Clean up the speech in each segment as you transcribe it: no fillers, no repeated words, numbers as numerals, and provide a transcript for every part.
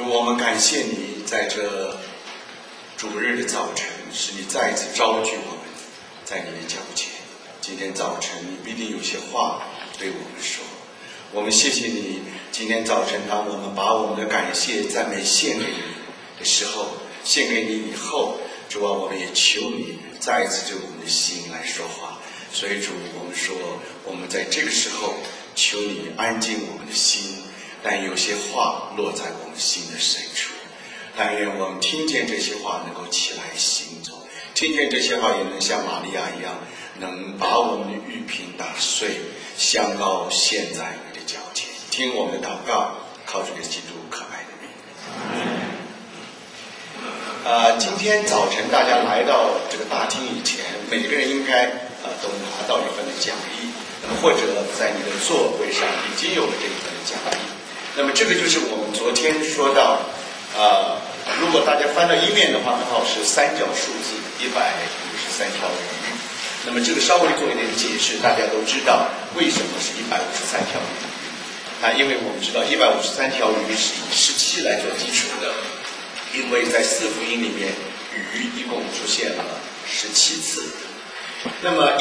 主，我们感谢你在这主日的早晨，使你再一次召聚我们在你的脚前。今天早晨你必定有些话对我们说，我们谢谢你。今天早晨当我们把我们的感谢赞美献给你的时候，献给你以后，主啊，我们也求你再一次对我们的心来说话。所以主，我们说我们在这个时候求你安静我们的心，但有些话落在我们心的深处，但愿我们听见这些话能够起来行走，听见这些话也能像玛利亚一样，能把我们的玉瓶打碎，香膏献在你的脚前。听我们的祷告，靠主的基督可爱的名。今天早晨大家来到这个大厅以前，每个人应该都拿到一份的讲义，或者在你的座位上已经有了这一份的讲义。那么这个就是我们昨天说到，如果大家翻到一面的话，刚好是三角数字153条鱼。那么这个稍微做一点解释，大家都知道为什么是153条鱼。因为我们知道153条鱼是以17来做基础的，因为在4福音里面鱼一共出现了17次。那么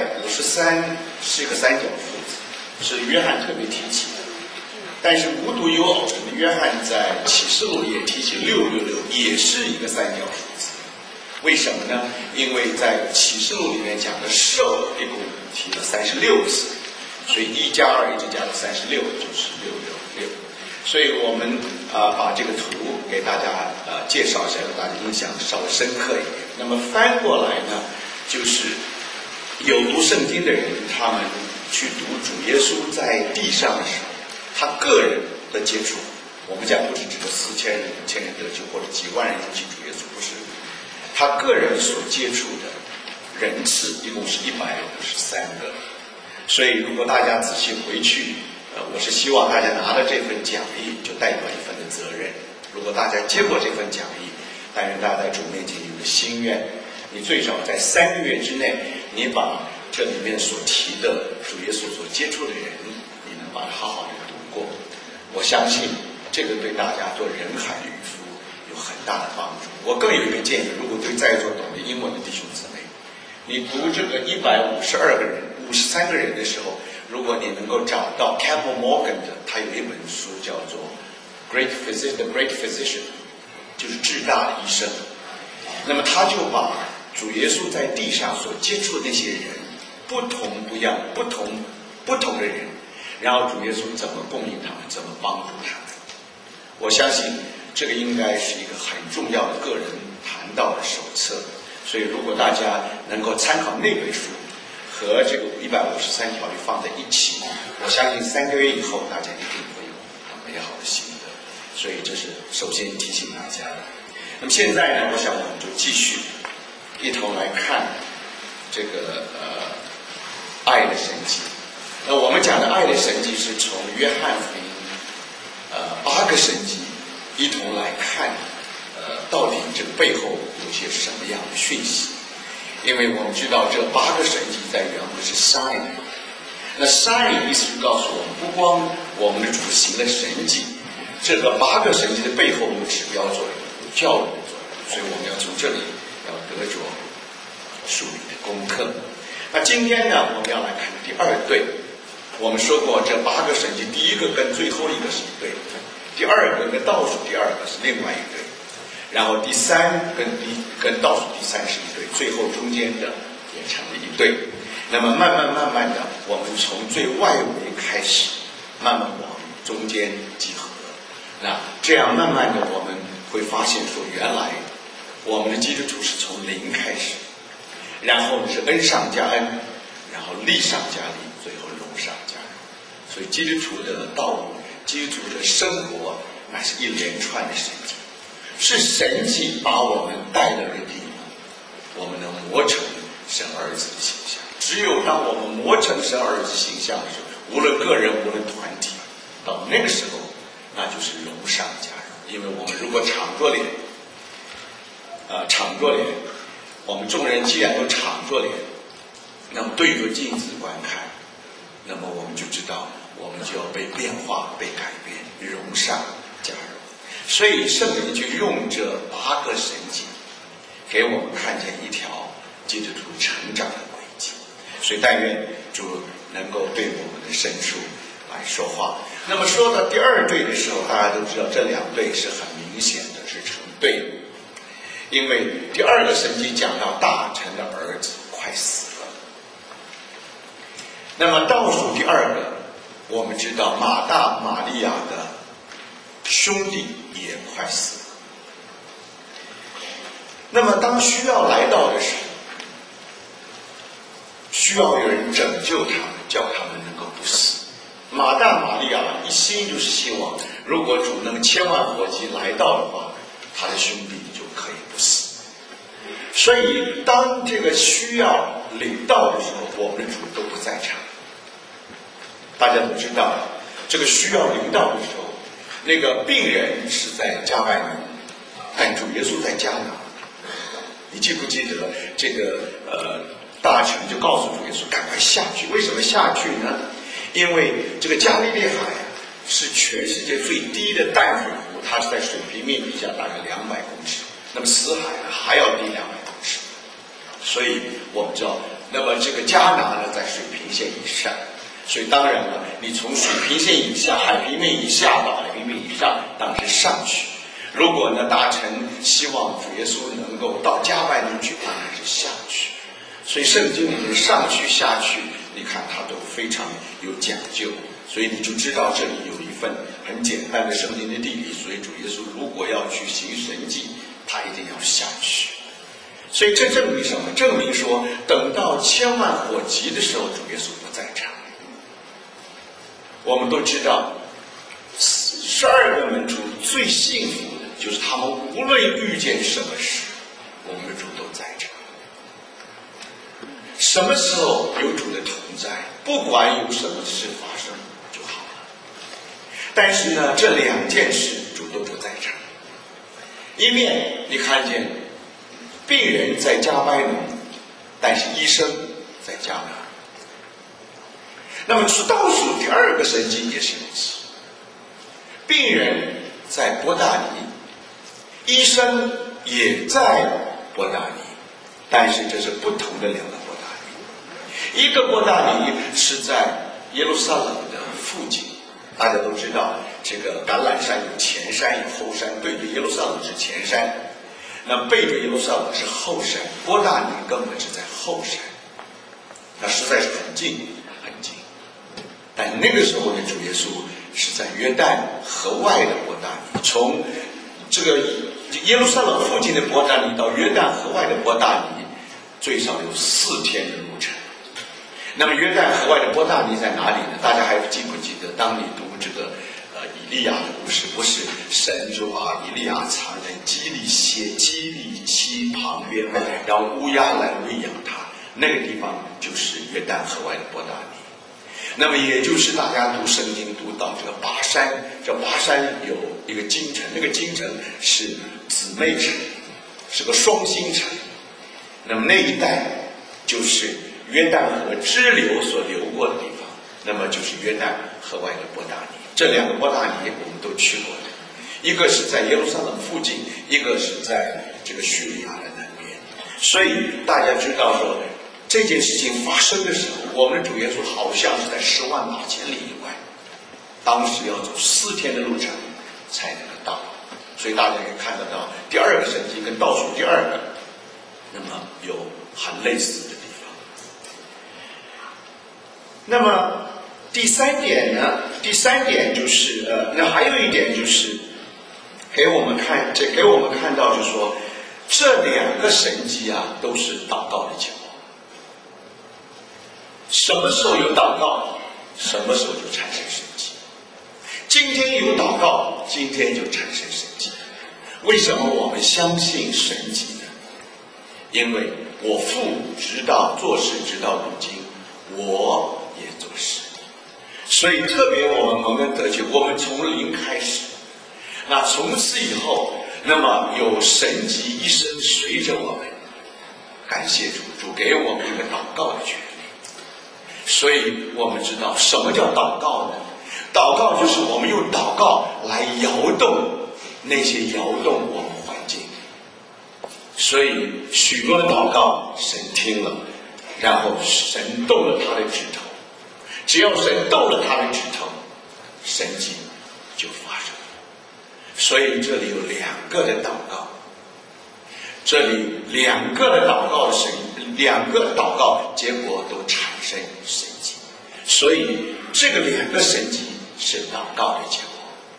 153是一个三角数字，是约翰特别提起的。但是无独有偶，约翰在启示录也提起666，也是一个三角数字。为什么呢？因为在启示录里面讲的兽一共提了36次，所以1加2一直加到36，就是666。所以我们把这个图给大家介绍一下，让大家印象稍微深刻一点。那么翻过来呢，就是有读圣经的人，他们去读主耶稣在地上的时候，他个人的接触，我们讲不是指的4000人、5000人得救，或者几万人信主耶稣，不是。他个人所接触的人次一共是153个。所以如果大家仔细回去，我是希望大家拿了这份讲义就代表一份的责任。如果大家接过这份讲义，但愿大家在主面前有个心愿，你最少在3个月之内，你把这里面所提的主耶稣所接触的人，你能把它好好的读过。我相信这个对大家做人海的渔夫有很大的帮助。我更有一个建议，如果对在座懂得英文的弟兄姊妹，你读这个152个人、53个人的时候，如果你能够找到 Campbell Morgan 的，他有一本书叫做 The Great Physician， 就是至大的医生。那么他就把主耶稣在地上所接触的那些人，不同的人，然后主耶稣怎么供应他们，怎么帮助他们。我相信这个应该是一个很重要的个人谈道的手册。所以如果大家能够参考那本书和这个153条例放在一起，我相信3个月以后大家一定会有很美好的心得。所以这是首先提醒大家的。那么现在呢，我想我们就继续一同来看这个爱的神迹。那我们讲的爱的神迹是从约翰福音8个神迹一同来看，到底这个背后有些什么样的讯息？因为我们知道这8个神迹在原文是 sign， 那 sign 意思是告诉我们，不光我们的主行的神迹，这个8个神迹的背后有指标作用，有教育的作用，所以我们要从这里要得着属灵的功课。那今天呢，我们要来看第二对。我们说过这8个神迹，第一个跟最后一个是一对，第二个跟倒数第二个是另外一对，然后第三跟倒数第三是一对，最后中间的也成了一对。那么慢慢的，我们从最外围开始，慢慢往中间集合。那这样慢慢的，我们会发现说，原来我们的基督徒是从0开始，然后是恩上加恩，然后利上加利，最后荣上加荣。所以基督徒的道路，基督徒的生活，那是一连串的神迹，是神迹把我们带到这个地方，我们能磨成神儿子的形象。只有当我们磨成神儿子形象的时候，无论个人无论团体，到那个时候，那就是荣上加荣。因为我们如果敞着脸，我们众人既然都敞着脸，那么对着镜子观看，那么我们就知道我们就要被变化、被改变，荣上加荣。 所以圣灵就用这8个神迹给我们看见一条基督徒成长的轨迹。所以但愿主能够对我们的深处来说话。那么说到第2对的时候，大家都知道这2对是很明显的是成对的，因为第2个神迹讲到大臣的儿子快死了。那么倒数第2个，我们知道马大马利亚的兄弟也快死了。那么当需要来到的时候，需要有人拯救他们，叫他们能够不死。马大马利亚一心就是希望，如果主能千万火急来到的话，他的兄弟就可以不死。所以当这个需要临到的时候，我们的主都不在场。大家都知道，这个需要临到的时候，那个病人是在加百农，但主耶稣在迦拿。你记不记得这个大臣就告诉主耶稣赶快下去？为什么下去呢？因为这个加利利海是全世界最低的淡水湖，它是在水平面以下大概200公尺，那么死海还要低200公尺。所以我们知道，那么这个迦拿呢在水平线以上，所以当然了，你从水平线以下、海平面以下到海平面以上，当然是上去。如果呢大臣希望主耶稣能够到加百农去，当然是下去。所以圣经里面上去下去，你看它都非常有讲究，所以你就知道这里有一份很简单的圣经的地理。所以主耶稣如果要去行神迹，他一定要下去。所以这证明什么？证明说等到千万火急的时候，主耶稣不在场。我们都知道12个门徒最幸福的就是他们无论遇见什么事，我们的主都在场。什么时候有主的同在，不管有什么事发生就好了。但是呢，这2件事主都不在场。一面你看见病人在加百农，但是医生在迦拿。那么倒数第2个神迹也是如此，病人在伯大尼，医生也在伯大尼，但是这是不同的2个伯大尼。一个伯大尼是在耶路撒冷的附近，大家都知道这个橄榄山有前山有后山，对着耶路撒冷是前山，那背着耶路撒冷是后山，伯大尼根本是在后山，那实在是很近很近。但那个时候的主耶稣是在约旦河外的伯大尼，从这个耶路撒冷附近的伯大尼到约旦河外的伯大尼，最少有4天的路程。那么约旦河外的伯大尼在哪里呢？大家还记不记得当你读这个以利亚的故事，不是神说以利亚藏在基利溪旁边，然后乌鸦来喂养他，那个地方就是约旦河外的伯大尼。那么也就是大家读圣经读到这个拔山，这拔山有一个京城，那个京城是姊妹城，是个双星城。那么那一带就是约旦河支流所流过的地方，那么就是约旦河外的伯大尼。这2个伯大尼我们都去过的，一个是在耶路撒冷附近，一个是在这个叙利亚的南边。所以大家知道说这件事情发生的时候，我们的主耶稣好像是在10万8千里以外，当时要走4天的路程才能够到。所以大家可以看得到第2个神迹跟倒数第2个那么有很类似的地方。那么第3点呢？第3点就是那还有一点就是给我们看到，就是说这2个神迹都是祷告的结果。什么时候有祷告，什么时候就产生神迹。今天有祷告，今天就产生神迹。为什么我们相信神迹呢？因为我父直到做事直到如今，我也做事。所以特别我们蒙恩得救，我们从零开始，那从此以后，那么有神迹一生随着我们。感谢主，主给我们一个祷告的权利。所以我们知道什么叫祷告呢？祷告就是我们用祷告来摇动那些摇动我们环境。所以许多的祷告神听了，然后神动了他的指头，只要神动了他的指头，神迹就发生了。所以这里有两个的祷告，这里两个的祷告结果都产生神迹，所以这个两个神迹是祷告的结果。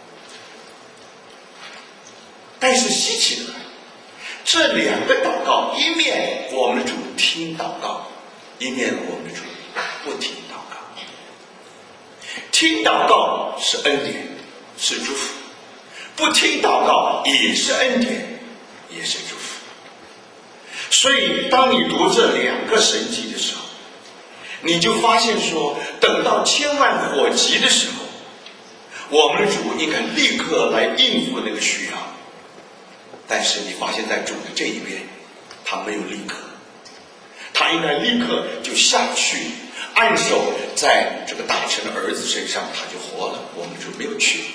但是稀奇的，这两个祷告，一面我们的主听祷告，一面我们的主不听祷告。听祷告是恩典，是祝福；不听祷告也是恩典，也是祝福。所以当你读这两个神迹的时候，你就发现说，等到千万火急的时候，我们的主应该立刻来应付那个需要。但是你发现在主的这一边，他没有立刻，他应该立刻就下去按手在这个大臣的儿子身上，他就活了。我们主没有去。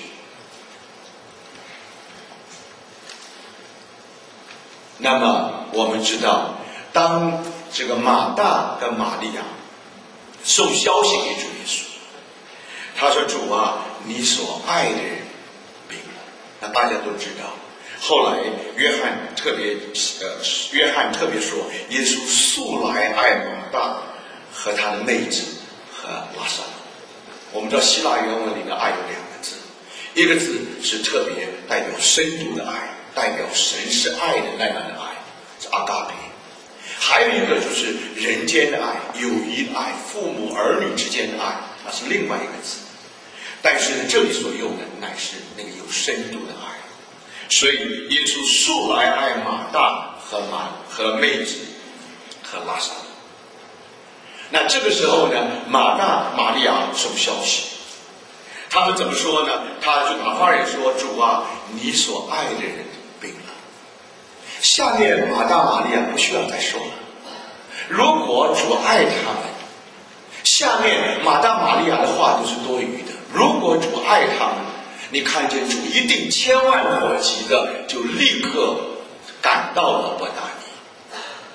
那么我们知道，当这个马大跟玛利亚送消息给主耶稣，他说：“主啊，你所爱的人病了。”那大家都知道，后来约翰特别说，耶稣素来爱马大和他的妹子和拉撒路。我们知道希腊原文里面爱有两个字，一个字是特别代表深度的爱，代表神是爱的那样的爱，是阿嘎培；还有一个就是人间的爱，友谊的爱，父母儿女之间的爱，那是另外一个字。但是这里所用的乃是那个有深度的爱。所以耶稣素来爱马大和妹子和拉撒路。那这个时候呢，玛利亚送消息，他们怎么说呢？他就打发人说：“主啊，你所爱的人病了。”下面玛利亚不需要再说了。如果主爱他们，下面玛利亚的话都是多余的。如果主爱他们，你看见主一定千万火急的就立刻赶到了伯大尼。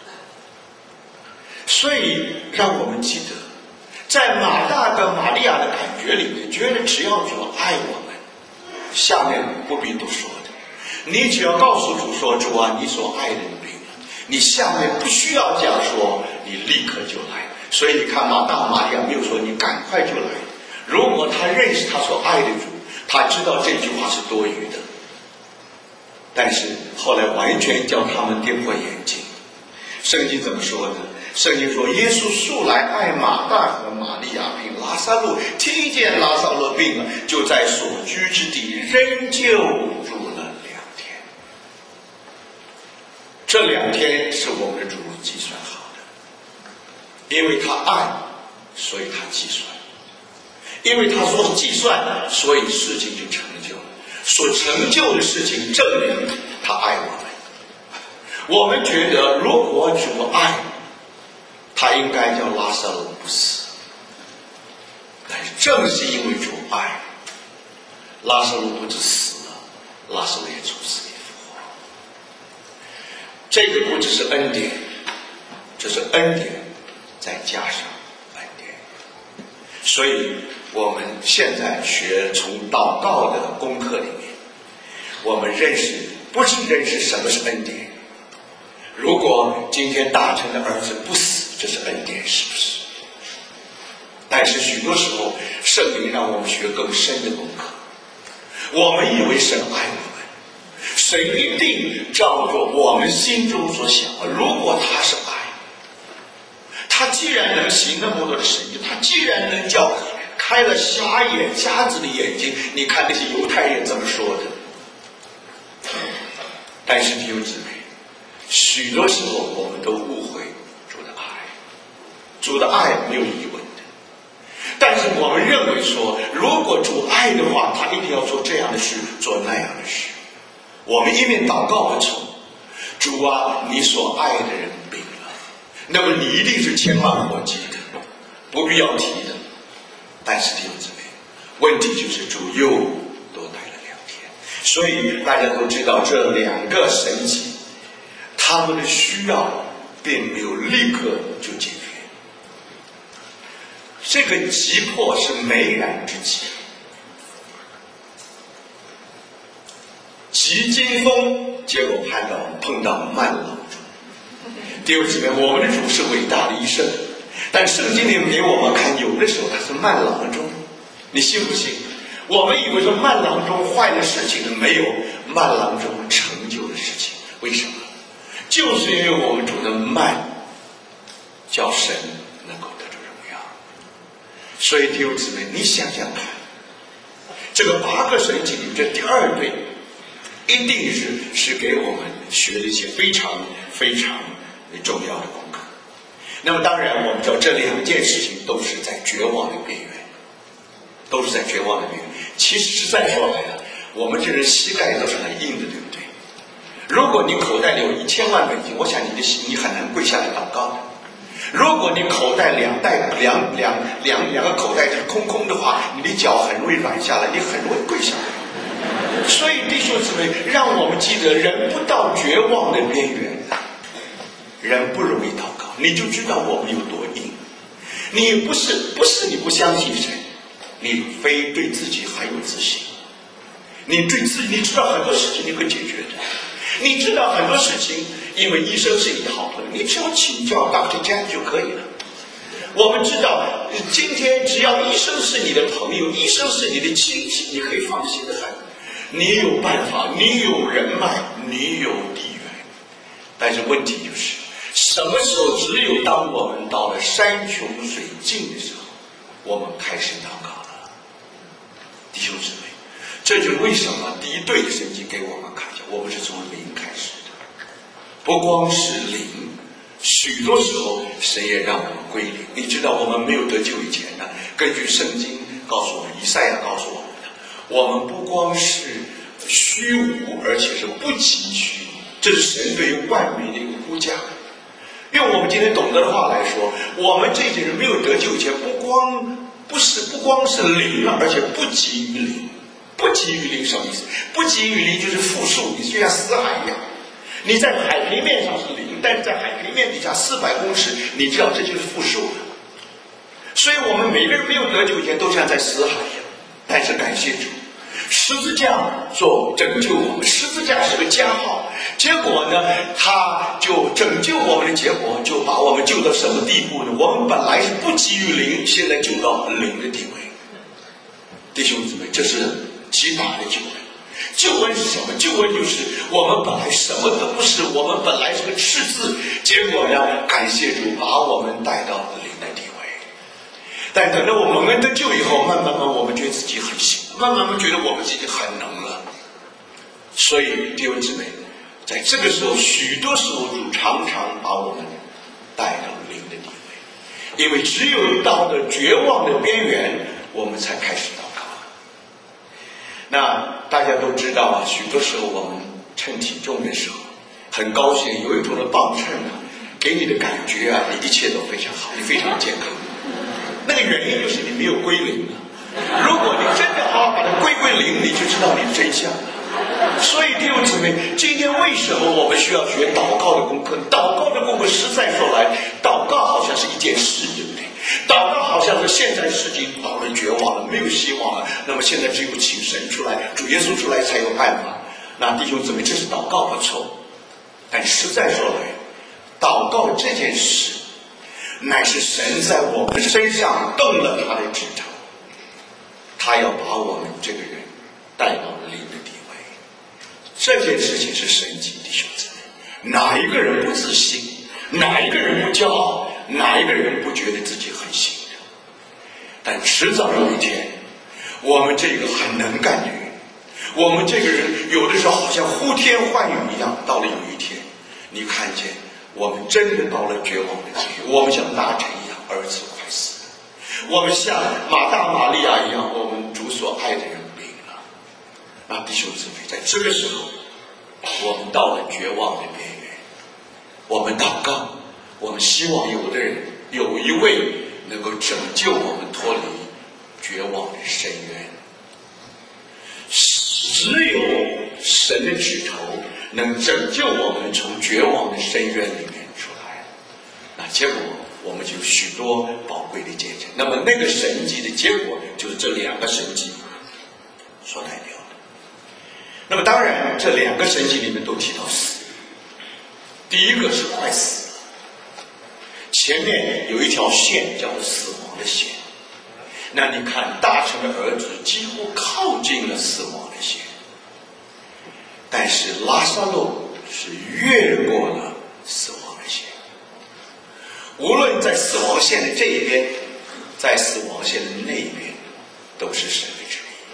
所以让我们记得，在马大跟玛利亚的感觉里面，觉得只要主爱我们，下面不必多说的，你只要告诉主说：“主啊，你所爱的人病了。”你下面不需要讲说你立刻就来。所以你看玛利亚没有说你赶快就来。如果他认识他所爱的主，他知道这句话是多余的，但是后来完全叫他们跌破眼镜。圣经怎么说呢？圣经说，耶稣素来爱马大和玛利亚并拉撒路，听见拉撒路病了，就在所居之地仍旧住了2天。这2天是我们的主计算好的，因为他爱，所以他计算。因为他说计算，所以事情就成就了。所成就的事情证明他爱我们。我们觉得，如果主爱，他应该叫拉撒路不死。但是正是因为主爱，拉撒路不止死了，拉撒路也从死里复活。这个不只是恩典，这是恩典再加上恩典。所以我们现在学从祷告的功课里面，我们不是认识什么是恩典。如果今天大臣的儿子不死，这是恩典，是不是？但是许多时候圣灵让我们学更深的功课。我们以为神爱我们，神一定照着我们心中所想的。如果他是爱，他既然能行那么多的神迹，他既然能叫开了瞎子的眼睛，你看那些犹太人怎么说的？但是弟兄姊妹，许多时候我们都误会主的爱，主的爱没有疑问的。但是我们认为说，如果主爱的话，他一定要做这样的事，做那样的事。我们一面祷告不从，主啊，你所爱的人病了，那么你一定是千万火急的，不必要提的。但是弟兄姊妹，问题就是主又多待了2天。 所以大家都知道这2个神迹，他们的需要并没有立刻就解决。这个急迫是梅然之急，急惊风，结果碰到慢郎中。弟兄姊妹，我们的主是伟大的医生，但圣经里给我们看，有的时候他是慢郎中，你信不信？我们以为说慢郎中坏的事情没有慢郎中成就的事情，为什么？就是因为我们主的慢，叫神能够得着荣耀。所以弟兄姊妹，你想想看，这个8个神迹里这第2对，一定是给我们学了一些非常非常重要的功课。那么当然我们知道这2件事情都是在绝望的边缘，都是在绝望的边缘。其实实在说来了，我们这人膝盖都是很硬的，对不对？如果你口袋里有1000万美金，我想你很难跪下来祷告的。如果你口袋两个口袋是空空的话，你的脚很容易软下来，你很容易跪下来。所以弟兄姊妹，让我们记得，人不到绝望的边缘，人不容易祷告。你就知道我们有多硬。你不是你不相信神，你非对自己很有自信。你对自己，你知道很多事情你会解决的，你知道很多事情，因为医生是你的好朋友，你只要请教 Dr. Jack 就可以了。我们知道，今天只要医生是你的朋友，医生是你的亲戚，你可以放心的很。你有办法，你有人脉，你有地缘。但是问题就是，什么时候只有当我们到了山穷水尽的时候，我们开始祷告了。弟兄姊妹，这就是为什么第1对的神迹给我们看见，我们是从零开始的。不光是零，许多时候神也让我们归零。你知道我们没有得救以前呢，根据圣经告诉我们，以赛亚告诉我们的，我们不光是虚无，而且是不急需。这是神对于万民的一个估价。用我们今天懂得的话来说，我们这些人没有得救以前，不光是零，而且不急于零。不急于零什么意思？不急于零就是负数，你就像死海一样。你在海平面上是零，但是在海平面底下400公尺，你知道这就是负数。所以我们每个人没有得救以前都像在死海一样。但是感谢主，十字架做拯救我们，十字架是个加号。结果呢，他就拯救我们的结果，就把我们救到什么地步呢？我们本来是不急于零，现在救到零的地位。弟兄姊妹，这是极大的救恩。救恩是什么？救恩就是我们本来什么都不是，我们本来是个赤字，结果呢，感谢主把我们带到零的地位。但等到我们得救以后，慢慢我们觉得自己很行，慢慢觉得我们自己很能了。所以弟兄姊妹，在这个时候，许多时候主常常把我们带到零的地位，因为只有到了绝望的边缘，我们才开始祷告。那大家都知道啊，许多时候我们称体重的时候，很高兴有一种的磅秤啊，给你的感觉啊，你一切都非常好，你非常健康。那个原因就是你没有归零了。如果你真的好好把它归零，你就知道你的真相了。所以弟兄姊妹，今天为什么我们需要学祷告的功课？祷告的功课实在说来，祷告好像是一件事，对不对？祷告好像是现在事情到了绝望了，没有希望了，那么现在只有请神出来，主耶稣出来才有办法。那弟兄姊妹，这是祷告不错，但实在说来，祷告这件事乃是神在我们身上动了他的指头，他要把我们这个人带到灵的地位。这件事情是神迹，弟兄姊妹，哪一个人不自信？哪一个人不骄傲？哪一个人不觉得自己很行？但迟早有一天，我们这个很能干的人，我们这个人有的时候好像呼天唤雨一样，到了有一天，你看见我们真的到了绝望的地步，我们像拿城一样，儿子快死了；我们像马大马利亚一样，我们主所爱的人病了。那弟兄姊妹，在这个时候，我们到了绝望的边缘，我们祷告，我们希望有的人有一位能够拯救我们脱离绝望的深渊。只有能拯救我们从绝望的深渊里面出来。那结果我们就有许多宝贵的见证。那么那个神迹的结果就是这2个神迹所代表的。那么当然这2个神迹里面都提到死，第一个是快死了，前面有一条线叫做死亡的线。那你看大臣的儿子几乎靠近了死亡的线，但是拉撒路是越过了死亡的线。无论在死亡线的这一边，在死亡线的那一边，都是神的旨意，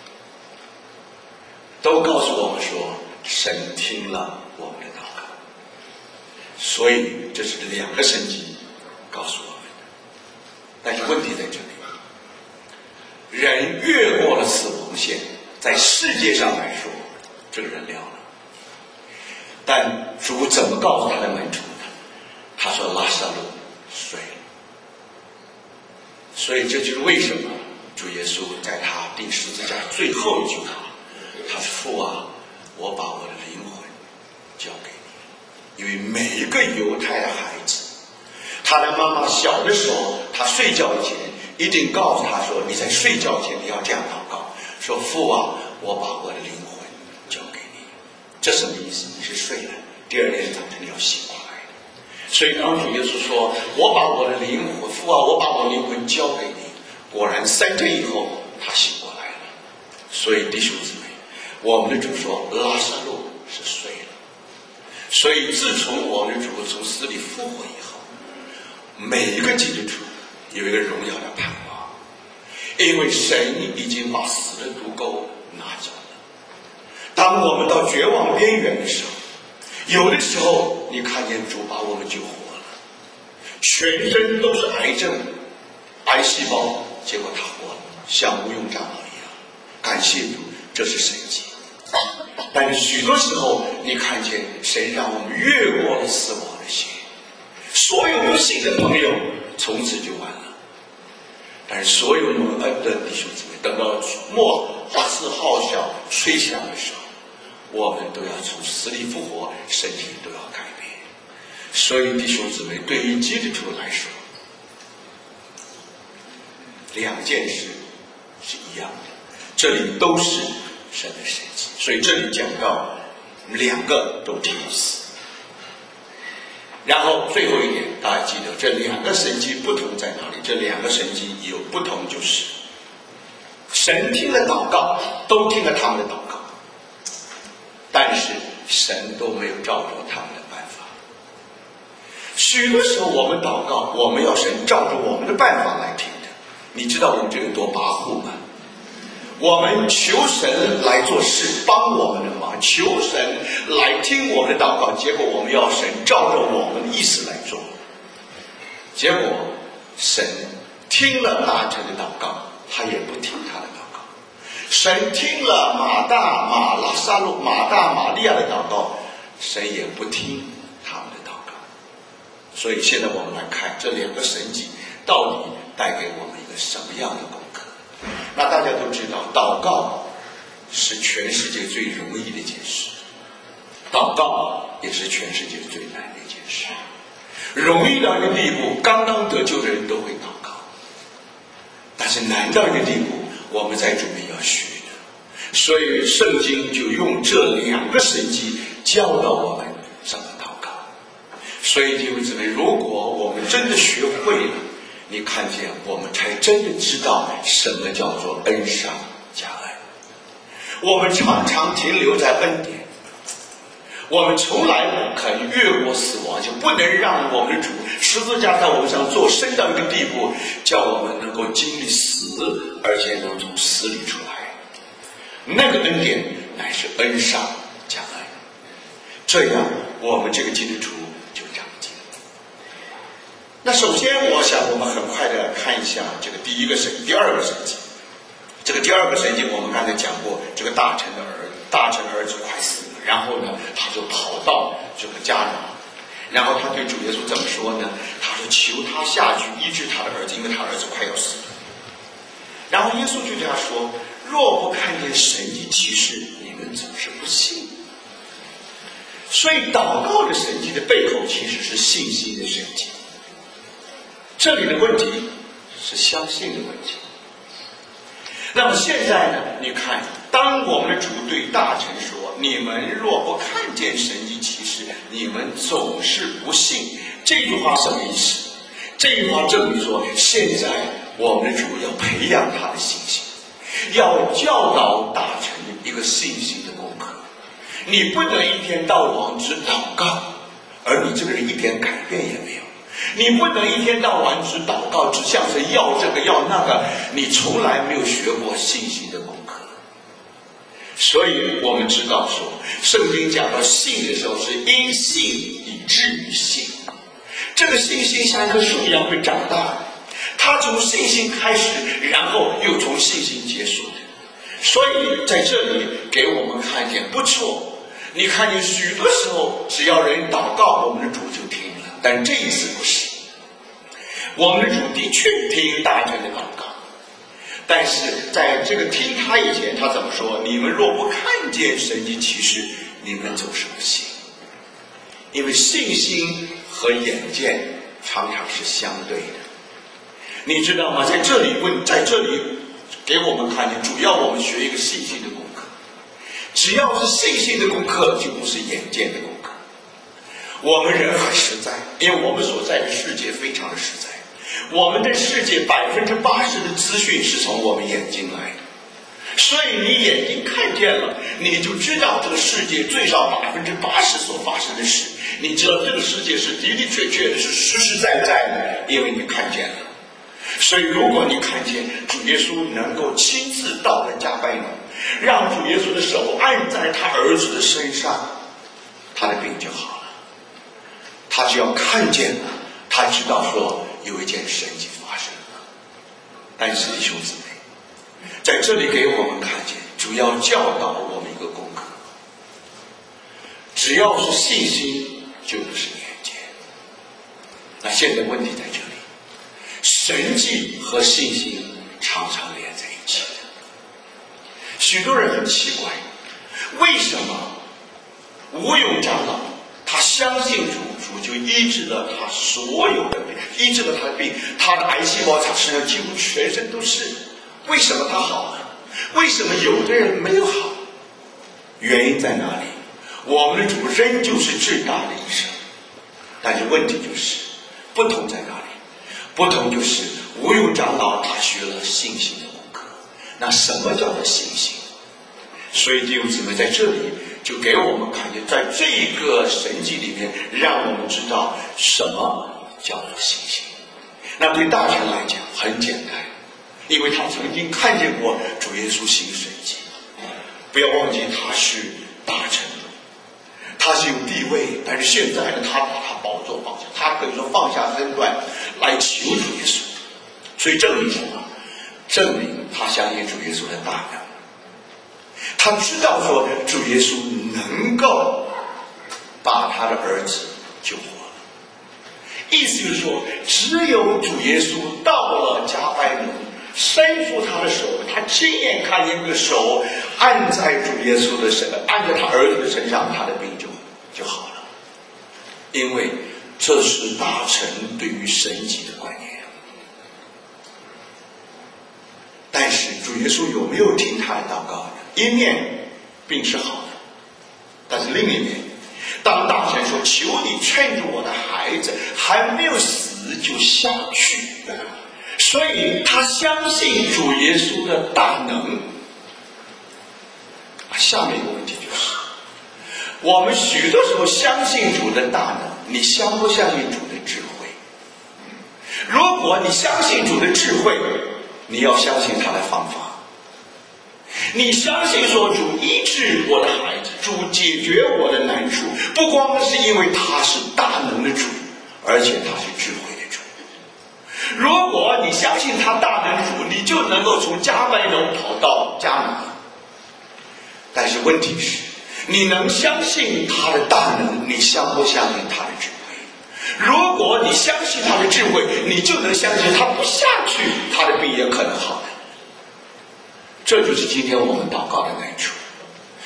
都告诉我们说神听了我们的祷告。所以这是2个神迹告诉我们的。但是问题在这里，人越过了死亡线，在世界上来说这个人了了，但主怎么告诉他的门徒呢？他说拉撒路睡了。所以这就是为什么主耶稣在他钉十字架最后一句话，他说父啊，我把我的灵魂交给你。因为每一个犹太的孩子，他的妈妈小的时候，他睡觉以前一定告诉他说，你在睡觉前你要这样祷告，说父啊，我把我的灵魂交给你。这什么意思？你是睡了，第2天早晨你要醒过来的。所以当主耶稣说我把我的灵魂，父啊，我把我的灵魂交给你，果然3天以后他醒过来了。所以弟兄姊妹，我们的主说拉撒路是睡了。所以自从我们的主从死里复活以后，每一个基督徒有一个荣耀的盼望，因为神已经把死的毒钩拿走了。当我们到绝望边缘的时候，有的时候你看见主把我们救活了，全身都是癌症癌细胞，结果他活了，像无用长老一样，感谢主，这是神迹。但是许多时候你看见神让我们越过了死亡的线，所有不信的朋友从此就完了。但是所有蒙恩的弟兄姊妹，等到末4号角吹响的时候，我们都要从死里复活，身体都要改变。所以弟兄姊妹，对于基督徒来说，2件事是一样的，这里都是神的神迹。所以这里讲到2个都提到死。然后最后一点，大家记得这2个神迹不同在哪里？这2个神迹有不同，就是神听了祷告，都听了他们的祷告，但是神都没有照着他们的办法。许多时候我们祷告，我们要神照着我们的办法来听的。你知道我们这个多跋扈吗？我们求神来做事，帮我们的忙，求神来听我们的祷告，结果我们要神照着我们的意思来做，结果神听了大臣的祷告，他也不听他的祷告；神听了马大、玛利亚的祷告，神也不听他们的祷告。所以现在我们来看这2个神迹到底带给我们一个什么样的功课。那大家都知道，祷告是全世界最容易的一件事，祷告也是全世界最难的一件事。容易到一个地步，刚刚得救的人都会祷告，但是难到一个地步，我们在主里要学的。所以圣经就用这2个神迹教导我们怎么祷告。所以弟兄姊妹，如果我们真的学会了，你看见我们才真的知道什么叫做恩上加恩。我们常常停留在恩典，我们从来不肯越过死亡，就不能让我们的主十字架在我们上做升到一个地步，叫我们能够经历死，而且能从死里出来。那个恩典乃是恩上加恩，这样我们这个基督徒就长进。那首先我想我们很快的看一下这个第2个神迹。这个第2个神迹我们刚才讲过，这个大臣的儿子快死了，然后呢他就跑到这个家里，然后他对主耶稣怎么说呢？他说求他下去医治他的儿子，因为他儿子快要死了。然后耶稣就对他说，若不看见神迹奇事，你们总是不信。 所以祷告的神迹的背后其实是信心的神迹。这里的问题是相信的问题。那么现在呢，你看，当我们的主对大臣说，你们若不看见神迹奇事，你们总是不信，这句话什么意思？这句话证明说，现在我们的主要培养他的信心，要教导大臣一个信心的功课。你不能一天到晚只祷告，而你这个人一点改变也没有。你不能一天到晚只祷告，只想着要这个要那个，你从来没有学过信心的功课。所以我们知道说，圣经讲到信的时候是因信以至于信，这个信心像一棵树一样会长大，它从信心开始，然后又从信心结束的。所以在这里给我们看见不错，你看见许多时候只要人祷告，我们的主就听了。但这一次不是，我们的主的确听大臣的祷告，但是在这个听他以前，他怎么说？你们若不看见神迹奇事，你们总是不信。因为信心和眼见常常是相对的，你知道吗？在这里给我们看见，主要我们学一个信心的功课。只要是信心的功课，就不是眼见的功课。我们人很实在，因为我们所在的世界非常的实在。我们的世界80%的资讯是从我们眼睛来的，所以你眼睛看见了，你就知道这个世界最少80%所发生的事，你知道这个世界是的的确确的，是实实在在的，因为你看见了。所以如果你看见主耶稣能够亲自到了加百农，让主耶稣的手按在他儿子的身上，他的病就好了。他只要看见了，他知道说有一件神迹发生了。但是弟兄姊妹，在这里给我们看见，主要教导我们一个功课：只要是信心，就不是眼见。那现在问题在这里，神迹和信心常常连在一起的。许多人很奇怪，为什么吴勇长老他相信主，主就医治了他所有的病，医治了他的病，他的癌细胞他身上几乎全身都是。为什么他好了？为什么有的人没有好？原因在哪里？我们的主仍旧是最大的医生，但是问题就是不同在哪里？不同就是吴勇长老他学了信心的功课。那什么叫做信心？所以弟兄姊妹在这里就给我们看见，在这个神迹里面，让我们知道什么叫做信心。那对大臣来讲很简单，因为他曾经看见过主耶稣行神迹。不要忘记他是大臣，他是有地位，但是现在呢，他把他宝座放下，他可以说放下身段来求主耶稣。所以证明什么？证明他相信主耶稣的大能。他知道说主耶稣能够把他的儿子救活了，意思就是说，只有主耶稣到了加百农，伸出他的手，他亲眼看见这个手按在主耶稣的身，按在他儿子的身上，他的病就好了。因为这是大臣对于神迹的观念。但是主耶稣有没有听他的祷告呢？一面病是好的，但是另一面，当大臣说求你劝住我的孩子还没有死就下去，所以他相信主耶稣的大能。下面一个问题就是，我们许多时候相信主的大能，你相不相信主的智慧？如果你相信主的智慧，你要相信他的方法。你相信说主医治我的孩子，主解决我的难处，不光是因为他是大能的主，而且他是智慧的主。如果你相信他大能主，你就能够从加百农跑到迦南。但是问题是，你能相信他的大能，你相不相信他的智慧？如果你相信他的智慧，你就能相信他不下去，他的病也可能好的。这就是今天我们祷告的难处。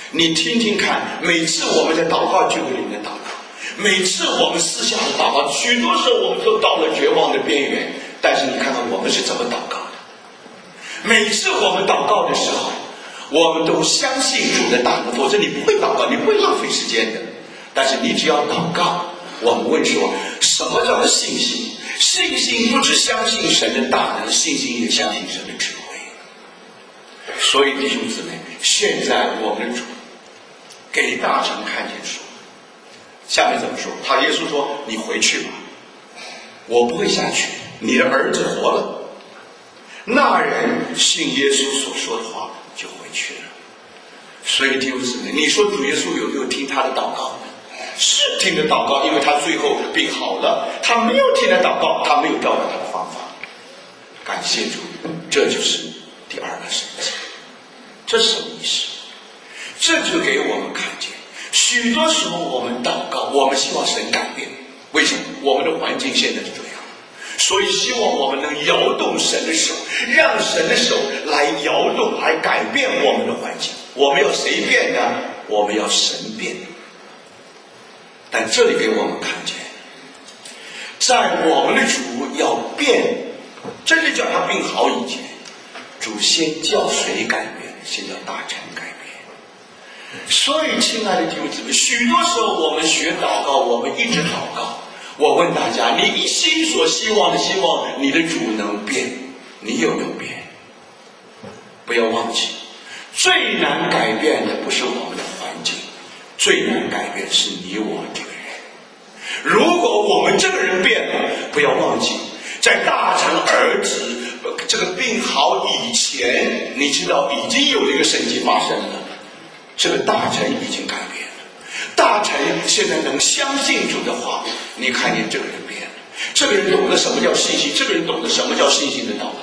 你听听看，每次我们在祷告聚会里面祷告，每次我们私下的祷告，许多时候我们都到了绝望的边缘，但是你看看我们是怎么祷告的。每次我们祷告的时候，我们都相信主的大能，否则你不会祷告，你不会浪费时间的。但是你只要祷告，我们问说，什么叫做信心？信心不只相信神的大能，信心也相信神的智慧。所以弟兄姊妹，现在我们的主给大臣看见说，下面怎么说？他耶稣说，你回去吧，我不会下去，你的儿子活了。那人信耶稣所说的话就回去了。所以弟兄姊妹，你说主耶稣有没有听他的祷告呢？是听的祷告，因为他最后病好了。他没有听的祷告，他没有照着他的方法。感谢主，这就是第二个神迹。这是什么意思？这就给我们看见，许多时候我们祷告，我们希望神改变。为什么？我们的环境现在是这样，所以希望我们能摇动神的手，让神的手来摇动，来改变我们的环境。我们要谁变呢？我们要神变。但这里给我们看见，在我们的主要变，真的叫他病好以前，主先叫谁改变？先叫大臣改变。所以亲爱的弟兄姊妹，许多时候我们学祷告，我们一直祷告。我问大家，你一心所希望的，希望你的主能变，你有没有变？不要忘记，最难改变的不是我们的环境，最难改变是你我这个人。如果我们这个人变了，不要忘记，在大臣儿子这个病好以前，你知道已经有一个神迹发生了，这个大臣已经改变了。大臣现在能相信主的话，你看见这个人变了，这个人懂得什么叫信心，这个人懂得什么叫信心的道理。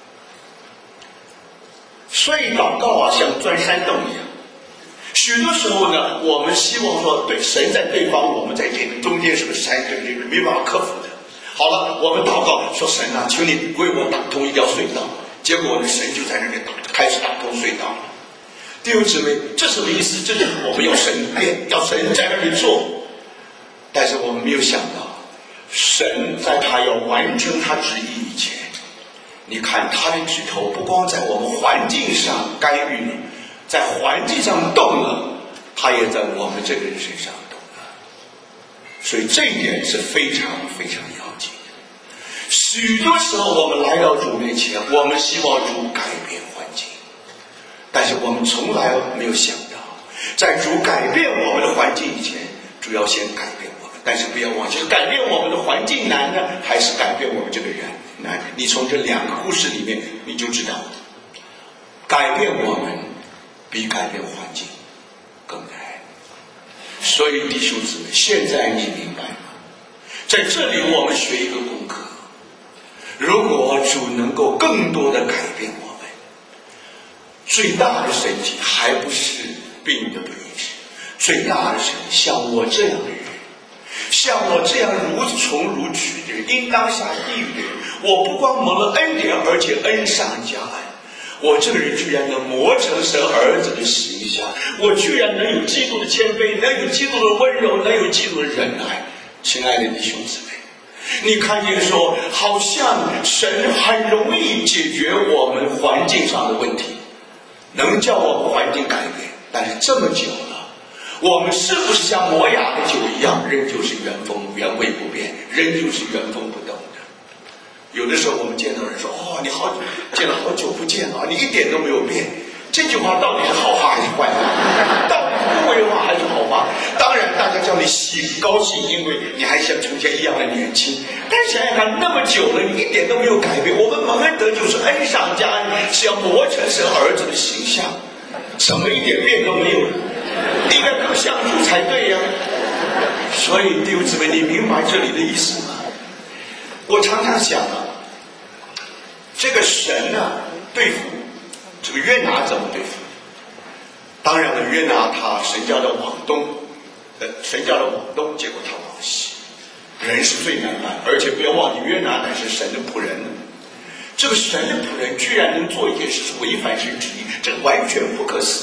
所以祷告啊，像钻山洞一样。许多时候呢，我们希望说，对，神在对方，我们在这个中间是个山，这个没办法克服的。好了，我们祷告说，神啊，求你为我打通一条隧道。结果呢，神就在那里开始打通隧道了。弟兄姊妹，这什么意思？这就是我们要神变，要神在那里做。但是我们没有想到，神在他要完成他旨意以前，你看他的指头不光在我们环境上干预了，在环境上动了，他也在我们这个人身上动了。所以这一点是非常非常要紧的。许多时候我们来到主面前，我们希望主改变环境，但是我们从来没有想到，在主改变我们的环境以前，主要先改变我们。但是不要忘记，改变我们的环境难呢，还是改变我们这个人难？你从这两个故事里面你就知道，改变我们比改变环境更难。所以弟兄姊妹，现在你明白吗？在这里我们学一个功课，如果主能够更多的改变我们，最大的神迹还不是病的不医治，最大的神迹像我这样的人，像我这样如从如取的人，应当下地狱的人，我不光蒙了恩典，而且恩上加恩。我这个人居然能磨成神儿子的形象，我居然能有基督的谦卑，能有基督的温柔，能有基督的忍耐。亲爱的弟兄姊妹，你看见说，好像神很容易解决我们环境上的问题，能叫我们环境改变。但是这么久了，我们是不是像磨雅的酒一样，仍旧是原风原味不变，仍旧是原封不动的？有的时候我们见到人说，你见了好久不见了，你一点都没有变。这句话到底是好话还是坏话？到底是恭维话还是好话？当然大家叫你高兴，因为你还像从前一样的年轻。但是想想看，那么久了，你一点都没有改变。我们蒙恩得救是恩上加恩，是要磨成神儿子的形象，怎么一点变都没有了？应该更像主才对呀。所以弟兄姊妹，你明白这里的意思吗？我常常想啊，这个神啊，对付这个约拿怎么对付？当然了，约拿他神叫他往东，结果他往西。人是最难办，而且不要忘记，约拿乃是神的仆人。这个神的仆人居然能做一件事是违反神旨意，这完全不可思议。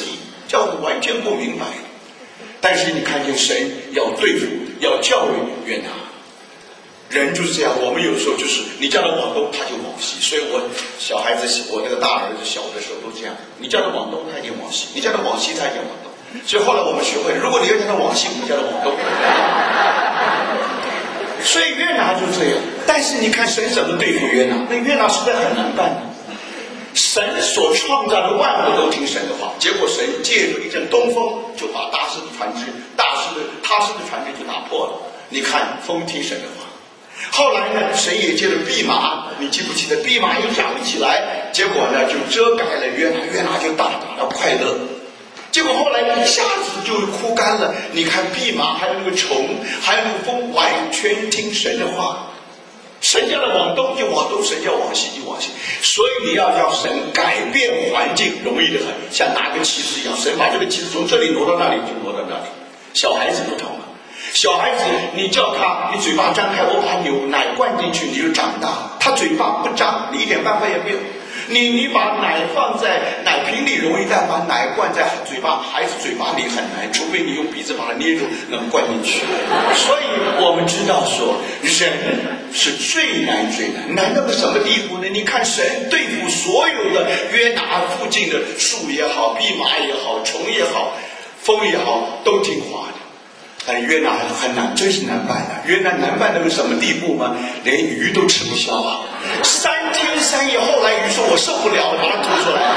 叫我完全不明白。但是你看见神要对付，要教育约拿。人就是这样，我们有时候就是你叫他往东，他就往西。所以我小孩子，我那个大儿子小的时候都这样，你叫他往东，他就往西；你叫他往西，他就往东。所以后来我们学会了，如果你要叫他往西，我们叫他往东。所以约拿就这样。但是你看神怎么对付约拿？那约拿实在很难办的。神所创造的万物都听神的话，结果神借着一阵东风，就把他施的船只就打破了。你看风听神的话。后来呢，神也借着蓖麻，你记不记得蓖麻又长了起来，结果呢就遮盖了约拿，约拿就大大的快乐。结果后来一下子就枯干了。你看蓖麻还有那个虫还有那个风，完全听神的话。神叫他往东就往东，神叫往西就往西。所以你要叫神改变环境容易得很，像拿个旗子一样，神把这个旗子从这里挪到那里就挪到那里。小孩子不同了，小孩子你叫他，你嘴巴张开，我把奶灌进去，你就长大。他嘴巴不张，你一点办法也没有。你把奶放在奶瓶里容易，但把奶灌在孩子嘴巴里很难，除非你用鼻子把它捏住，能灌进去。所以我们知道说，人是最难，难到个什么地步呢？你看神对付所有的约拿附近的树也好，蓖麻也好，虫也好，风也好，都听话的。但约拿很难，真是难办的。约拿难办到个什么地步吗？连鱼都吃不消啊！3天3夜，后来鱼说我受不了，把它吐出来。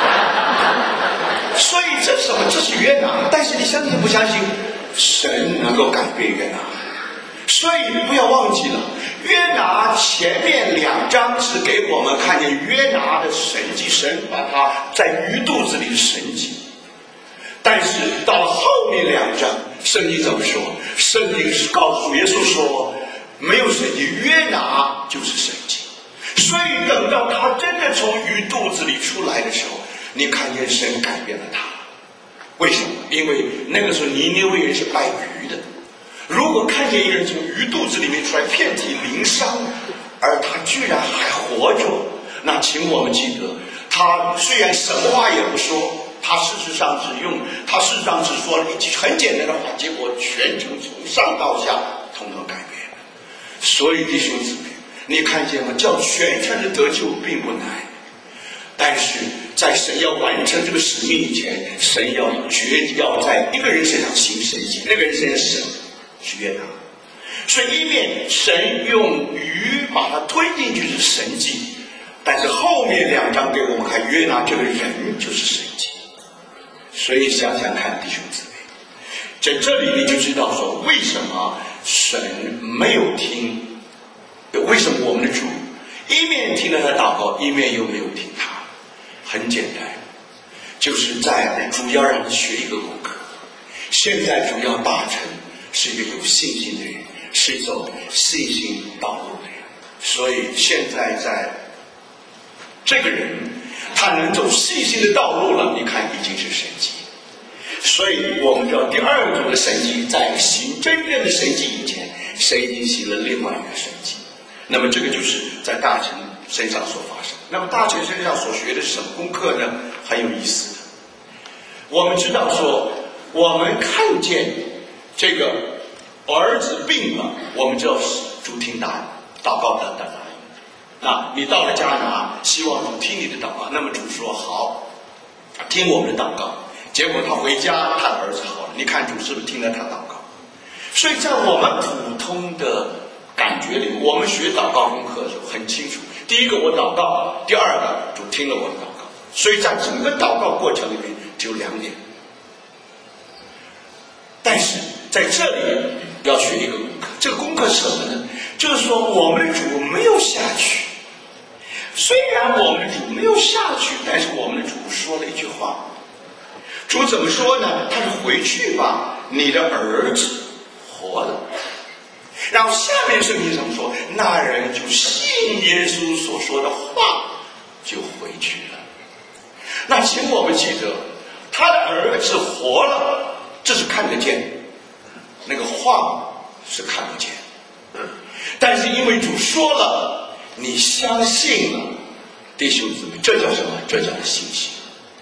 所以这是什么？这是约拿。但是你相信不相信，神能够改变约拿？所以不要忘记了，约拿前面2章是给我们看见约拿的神迹，神把他在鱼肚子里的神迹。但是到了后面2章，圣经怎么说？圣经是告诉耶稣说，没有神迹，约拿就是神迹。所以等到他真的从鱼肚子里出来的时候，你看见神改变了他。为什么？因为那个时候尼尼微人是拜鱼的。如果看见一个人从鱼肚子里面出来，遍体鳞伤，而他居然还活着，那请我们记得，他虽然什么话也不说，他事实上只说了一句很简单的话，结果全程从上到下统统改变了。所以弟兄姊妹，你看见吗？叫全城的得救并不难，但是在神要完成这个使命以前，神要在一个人身上行神迹，那个人身上是约拿。所以一面神用鱼把它推进去是神迹，但是后面2章给我们看约拿这个人就是神迹。所以想想看，弟兄姊妹，在这里你就知道说，为什么神没有听，为什么我们的主一面听了他祷告，一面又没有听他？很简单，就是在主要让他学一个功课。现在主要大臣是一个有信心的人，是走信心道路的人，所以现在在这个人他能走信心的道路了，你看已经是神迹。所以我们知道第2组的神迹，在行真正的神迹以前，神已经行了另外一个神迹。那么这个就是在大臣身上所发生。那么大臣身上所学的是什么功课呢？很有意思的。我们知道说，我们看见这个儿子病了，我们知道主听祷告的答应。那你到了迦拿，希望主听你的祷告，那么主说好，听我们的祷告。结果他回家，他的儿子好了。你看主是不是听了他祷告？所以在我们普通的感觉里，我们学祷告功课的时候很清楚，第一个我祷告，第二个主听了我的祷告。所以在整个祷告过程里面只有2点。但是在这里要学一个功课，这个功课是什么呢？就是说我们的主没有下去，虽然我们的主没有下去，但是我们的主说了一句话。主怎么说呢？他说回去吧，你的儿子活了。然后下面圣经怎么说？那人就信耶稣所说的话，就回去了。那请我们记得，他的儿子活了，这是看得见的，那个话是看不见。但是因为主说了，你相信了，弟兄姊妹，这叫什么？这叫信心。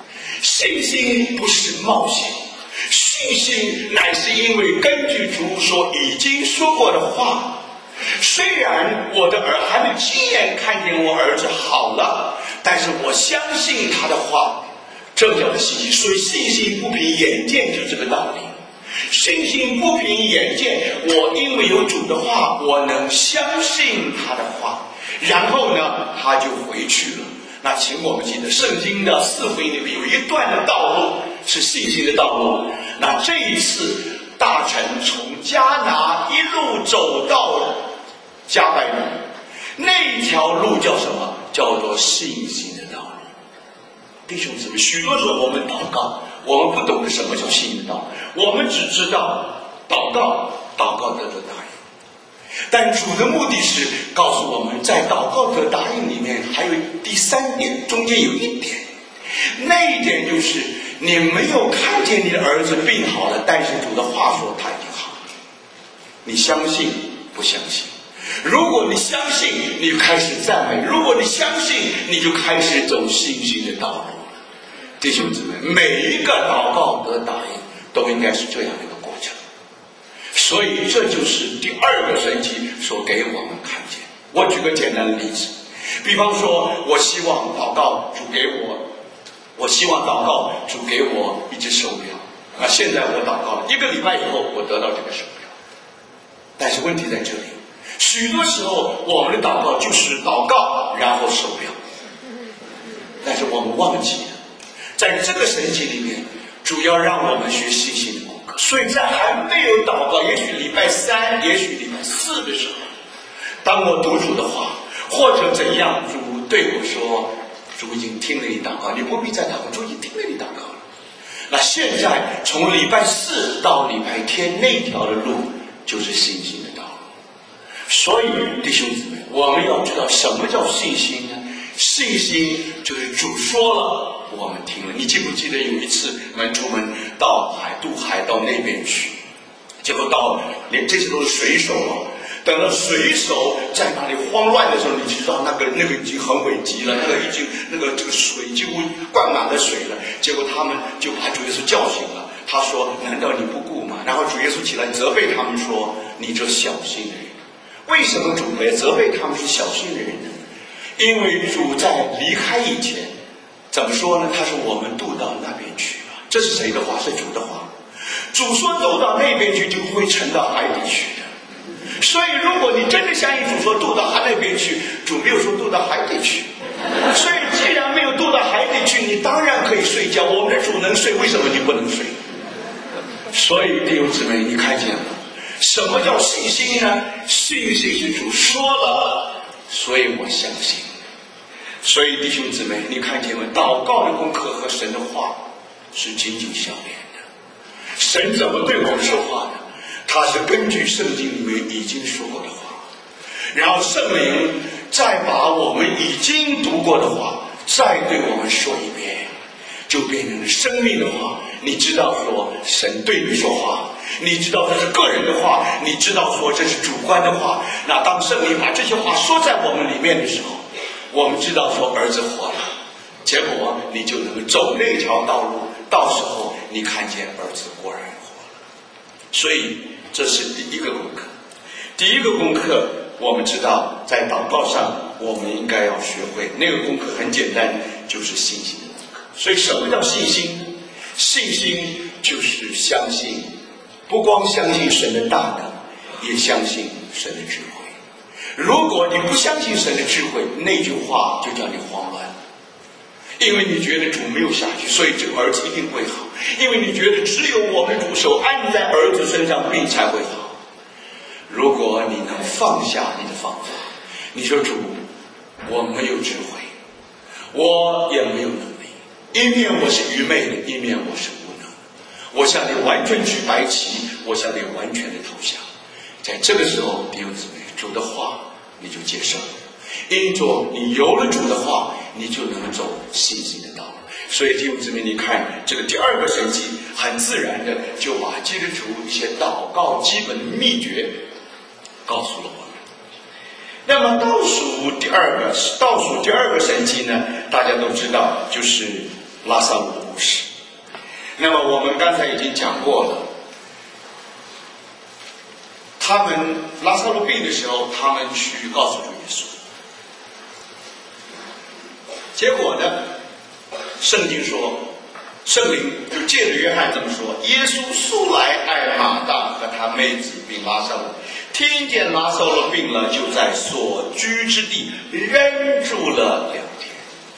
信心不是冒险，信心乃是因为根据主所已经说过的话。虽然我的还没亲眼看见我儿子好了，但是我相信他的话，这叫做信心。所以信心不凭眼见，就这个道理。信心不凭眼见，我因为有主的话，我能相信他的话，然后呢，他就回去了。那请我们记得，圣经的四福音里面有一段的道路是信心的道路。那这一次大臣从迦拿一路走到加百农，那条路叫什么？叫做信心的道路。弟兄姊妹，许多时候我们祷告，我们不懂得什么叫信心的道路，我们只知道祷告得到答应。但主的目的是告诉我们，在祷告得答应里面还有第三点，中间有一点，那一点就是你没有看见你的儿子病好了，但是主的话说他已经好了，你相信不相信？如果你相信，你就开始赞美；如果你相信，你就开始走信心的道路。弟兄姊妹，每一个祷告得答应都应该是这样的一个过程。所以这就是第二个神迹所给我们看见。我举个简单的例子，比方说我希望祷告主给我希望祷告主给我一只手表。那现在我祷告了1个礼拜以后，我得到这个手表。但是问题在这里，许多时候我们的祷告就是祷告然后手表，但是我们忘记了，在这个神迹里面，主要让我们学信心的功课。所以在还没有祷告，也许礼拜3，也许礼拜4的时候，当我读主的话，或者怎样，主对我说，主已经听了你祷告，你不必再祷告，主已经听了你祷告了。那现在从礼拜4到礼拜天那条的路就是信心的道路。所以弟兄姊妹，我们要知道什么叫信心呢？信心就是主说了，我们听了。你记不记得有一次门徒们到渡海到那边去，结果连这些都是水手啊。等到水手在那里慌乱的时候，你知道那个已经很危急了，这个水几乎灌满了水了。结果他们就把主耶稣叫醒了，他说：“难道你不顾吗？”然后主耶稣起来责备他们说：“你这小心的人。”为什么主责备他们是小心的人呢？因为主在离开以前怎么说呢？他说我们渡到那边去吧。这是谁的话？是主的话。主说走到那边去就不会沉到海底去的。所以如果你真的相信主说渡到海那边去，主没有说渡到海底去。所以既然没有渡到海底去，你当然可以睡觉。我们的主能睡，为什么你不能睡？所以弟兄姊妹，你看见了什么叫信心呢？信心是主说了，所以我相信。所以弟兄姊妹，你看见吗？祷告的功课和神的话是紧紧相连的。神怎么对我们说话呢？他是根据圣经里面已经说过的话，然后圣灵再把我们已经读过的话再对我们说一遍，就变成了生命的话。你知道说神对你说话，你知道这是个人的话，你知道说这是主观的话。那当圣灵把这些话说在我们里面的时候，我们知道说儿子活了，结果你就能够走那条道路，到时候你看见儿子果然活了。所以这是第一个功课。第一个功课我们知道在祷告上我们应该要学会，那个功课很简单，就是信心的功课。所以什么叫信心呢？信心就是相信，不光相信神的大能，也相信神的智慧。如果你不相信神的智慧，那句话就叫你慌乱，因为你觉得主没有下去，所以这个儿子一定会好，因为你觉得只有我们主手按在儿子身上，病才会好。如果你能放下你的方法，你说主，我没有智慧，我也没有能力，一面我是愚昧的，一面我是无能的，我向你完全举白旗，我向你完全的投降。在这个时候弟兄姊妹，主的话你就接受，因着你有了主的话，你就能走信心的道路。所以弟兄姊妹，你看这个第二个神迹很自然的就把基督徒一些祷告基本的秘诀告诉了我们。那么倒数第二个神迹呢，大家都知道，就是拉萨路的故事。 那么我们刚才已经讲过了，他们拉撒路病的时候，他们去告诉主耶稣，结果呢，圣经说，圣灵就借着约翰这么说：耶稣素来爱马大和他妹子并拉撒路，听见拉撒路病了，就在所居之地仍住了2天。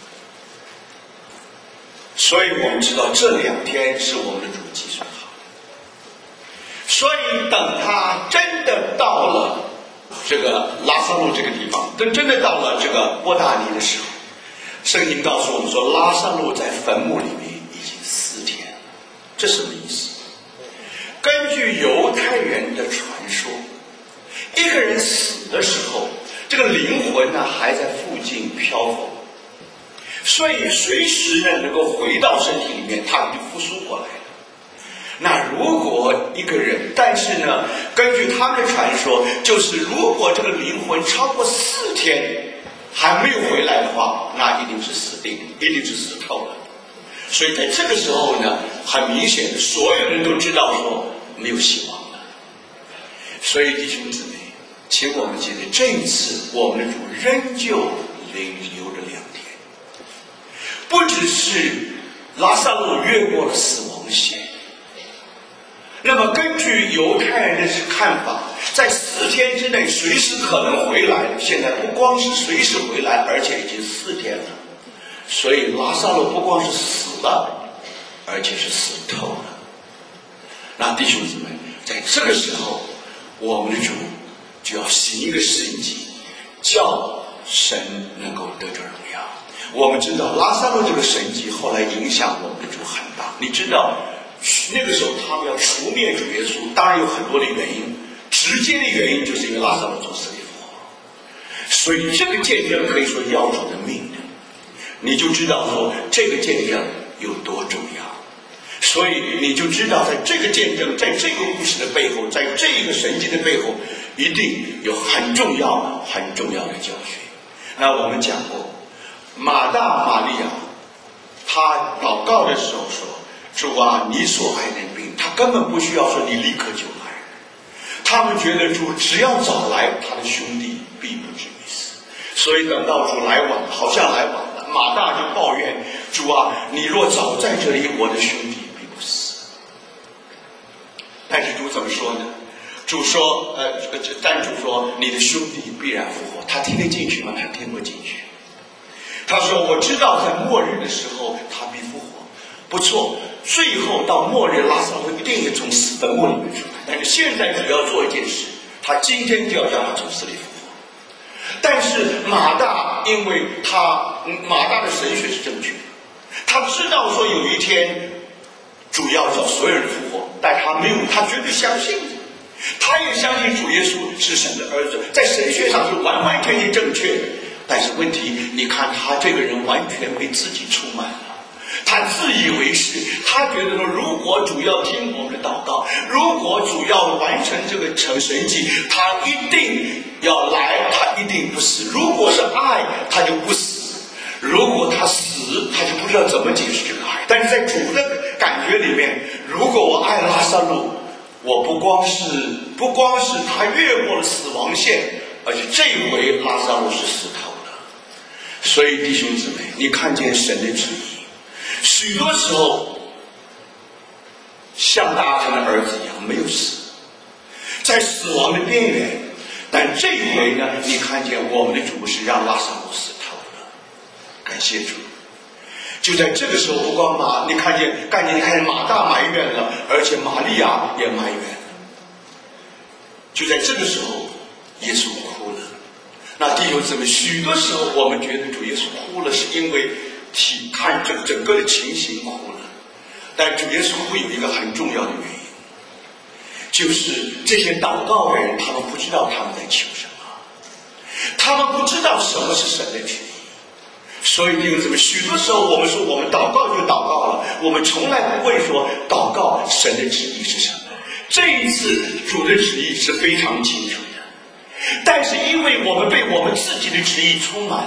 所以我们知道这2天是我们的主计算好的。所以等他真的到了这个拉撒路这个地方，等真的到了这个伯大尼的时候，圣经告诉我们说，拉撒路在坟墓里面已经4天了。这什么意思？根据犹太人的传说，一个人死的时候，这个灵魂呢还在附近漂浮，所以随时呢能够回到身体里面，他就复苏过来了。那如果一个人，但是呢，根据他们的传说，就是如果这个灵魂超过4天还没有回来的话，那一定是死定，一定是死透了。所以在这个时候呢，很明显的，所有人都知道说没有希望了。所以弟兄姊妹，请我们记得，这一次我们的主仍旧留着2天，不只是拉撒路越过了死亡线。那么根据犹太人的看法，在4天之内随时可能回来。现在不光是随时回来，而且已经4天了。所以拉撒路不光是死了，而且是死透了。那弟兄姊妹，在这个时候，我们的主就要行一个神迹，叫神能够得着荣耀。我们知道拉撒路这个神迹后来影响我们的主很大。你知道那个时候他们要除灭主耶稣，当然有很多的原因，直接的原因就是因为拉撒路从死里复活。所以这个见证可以说要主的命的，你就知道说这个见证有多重要。所以你就知道在这个见证，在这个故事的背后，在这个神迹的背后，一定有很重要的教训。那我们讲过，马大玛利亚她祷告的时候说，主啊，你所爱的病，他根本不需要说你立刻就来。他们觉得主只要早来，他的兄弟必不至于死。所以等到主来晚，好像来晚了，马大就抱怨主啊，你若早在这里，我的兄弟必不死。但是主怎么说呢？主说，但主说你的兄弟必然复活。他听得进去吗？他听不进去。他说我知道在末日的时候他必复活。不错，最后到末日，拉撒路一定也从坟墓里面出来。但是现在只要做一件事，他今天就要让他从死里复活。但是马大，因为马大的神学是正确的，他知道说有一天主要叫所有人复活，但他绝对相信，他也相信主耶稣是神的儿子，在神学上是完完全全正确的。但是问题，你看他这个人完全被自己出卖了。他自以为是，他觉得说，如果主要听我们的祷告，如果主要完成这个神迹，他一定要来，他一定不死。如果是爱，他就不死；如果他死，他就不知道怎么解释这个爱。但是在主的感觉里面，如果我爱拉撒路，我不光是他越过了死亡线，而且这一回拉撒路是死透的。所以弟兄姊妹，你看见神的旨意，许多时候像大卫的儿子一样没有死，在死亡的边缘。但这一回呢，你看见我们的主是让拉撒路死透了，感谢主。就在这个时候，不光你看见马大埋怨了，而且玛利亚也埋怨了。就在这个时候，耶稣哭了。那弟兄姊妹，许多时候我们觉得主耶稣哭了，是因为看这整个的情形哭了。但主耶稣哭有一个很重要的原因，就是这些祷告的人，他们不知道他们在求什么，他们不知道什么是神的旨意。所以弟兄姊妹，许多时候我们说我们祷告就祷告了，我们从来不会说祷告神的旨意是什么。这一次主的旨意是非常清楚的，但是因为我们被我们自己的旨意充满了，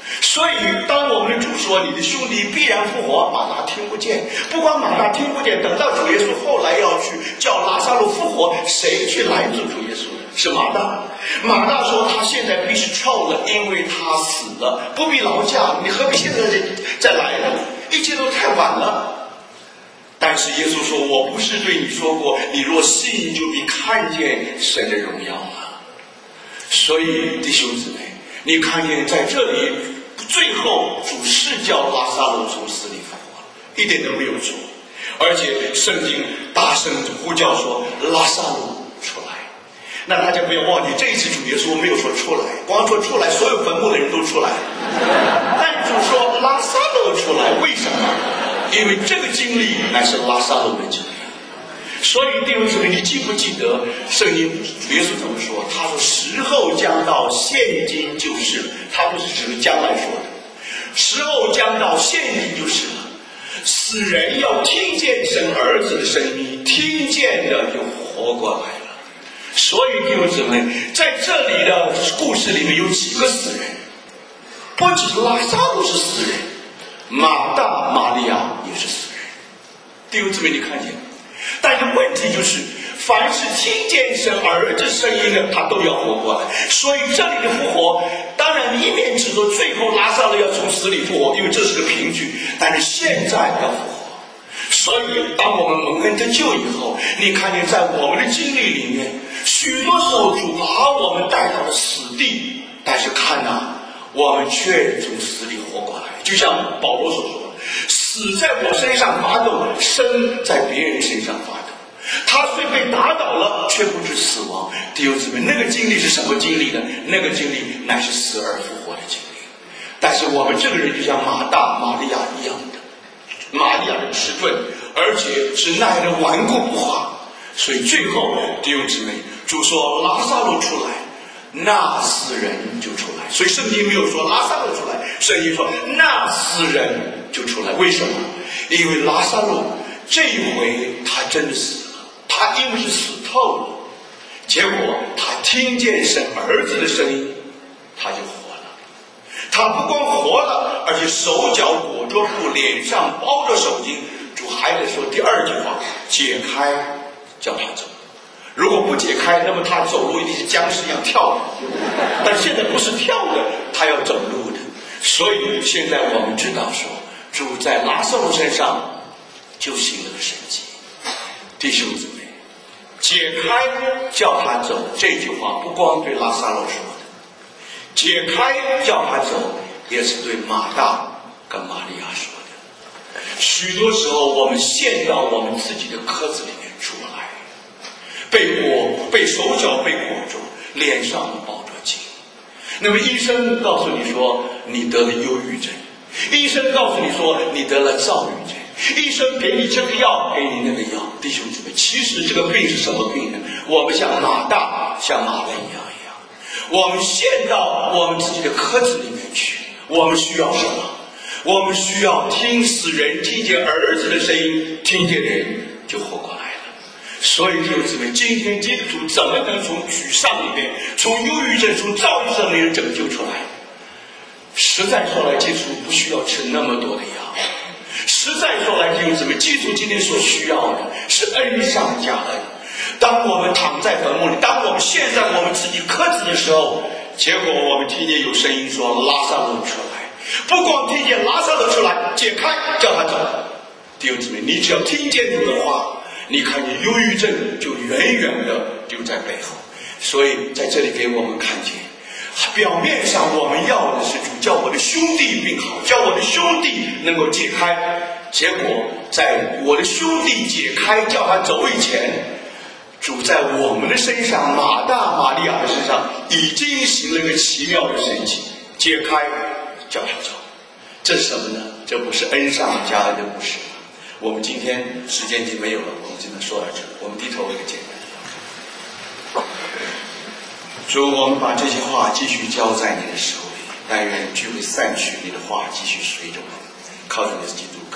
所以当我们的主说你的兄弟必然复活，马大听不见。不光马大听不见，等到主耶稣后来要去叫拉撒路复活，谁去拦住主耶稣的？是马大。马大说他现在必是臭了，因为他死了，不必劳驾，你何必现在再来呢？一切都太晚了。但是耶稣说，我不是对你说过，你若信就必看见神的荣耀吗？所以弟兄姊妹，你看见在这里最后主是叫拉撒路从死里复活了，一点都没有错。而且圣经大声呼叫说拉撒路出来。那大家不要忘记，这一次主耶稣没有说出来，光说出来，所有坟墓的人都出来了。但主说拉撒路出来，为什么？因为这个经历乃是拉撒路的经历。所以弟兄姊妹，你记不记得圣经主耶稣怎么说？他说时候将到，现今就是了。他不是指将来说的，时候将到，现今就是了。死人要听见神儿子的声音，听见的就活过来了。所以弟兄姊妹，在这里的故事里面有几个死人，不只是拉撒路是死人，马大、玛利亚也是死人。弟兄姊妹，你看见？但是问题就是，凡是听见神儿子声音的，他都要活过来。所以这里的复活，当然一面指着最后拉撒路要从死里复活，因为这是个凭据，但是现在要复活。所以当我们蒙恩得救以后，你看见在我们的经历里面，许多时候主把我们带到了死地，但是看呐，我们却从死里活过来。就像保罗所说的，死在我身上发动，生在别人身上发动。他虽被打倒了，却不致死亡。弟兄姊妹，那个经历是什么经历呢？那个经历乃是死而复活的经历。但是我们这个人就像马大、玛利亚一样的，玛利亚的迟钝，而且是那样的顽固不化。所以最后弟兄姊妹，主说拉撒路出来，那死人就出来。所以圣经没有说拉撒路出来，圣经说那死人就出来。为什么？因为拉撒路这一回他真的死了，他因为是死透了，结果他听见神儿子的声音，他就活了。他不光活了，而且手脚裹着布，脸上包着手巾。主还得说第二句话，解开叫他走。如果不解开，那么他走路一定是僵尸一样跳的。但现在不是跳的，他要走路的。所以现在我们知道说，主在拉撒路身上就行了个神迹。弟兄姊妹，解开叫他走这句话不光对拉撒路说的，解开叫他走也是对马大跟玛利亚说的。许多时候我们陷到我们自己的壳子里面出不来，被手脚被裹住，脸上包着巾。那么医生告诉你说你得了忧郁症，医生告诉你说你得了躁郁症，医生给你这个药给你那个药。弟兄姊妹，其实这个病是什么病呢？我们像马大像马利亚一样，我们陷到我们自己的壳子里面去。我们需要什么？我们需要听死人听见儿子的声音，听见人就活过来了。所以弟兄姊妹，今天基督徒怎么能从沮丧里面，从忧郁症从躁郁症里面拯救出来？实在说来，基督徒不需要吃那么多的药。实在说来，弟兄姊妹，基督徒今天所需要的是恩上加恩。当我们躺在坟墓里，当我们陷在我们自己壳子的时候，结果我们听见有声音说拉撒路出来。不光听见拉撒路出来，解开叫他走。弟兄姊妹，你只要听见主的话，你看见忧郁症就远远的丢在背后。所以在这里给我们看见，表面上我们要的是主叫我的兄弟病好，叫我的兄弟能够解开。结果在我的兄弟解开叫他走以前，主在我们的身上，马大玛利亚的身上已经行了一个奇妙的神迹，解开叫他走。这是什么呢？这不是恩上加恩的故事。我们今天时间已经没有了，我们只能说到这。我们低头为个简单。主，我们把这些话继续交在你的手里，但愿聚会散去，你的话继续随着我们，靠着你的基督。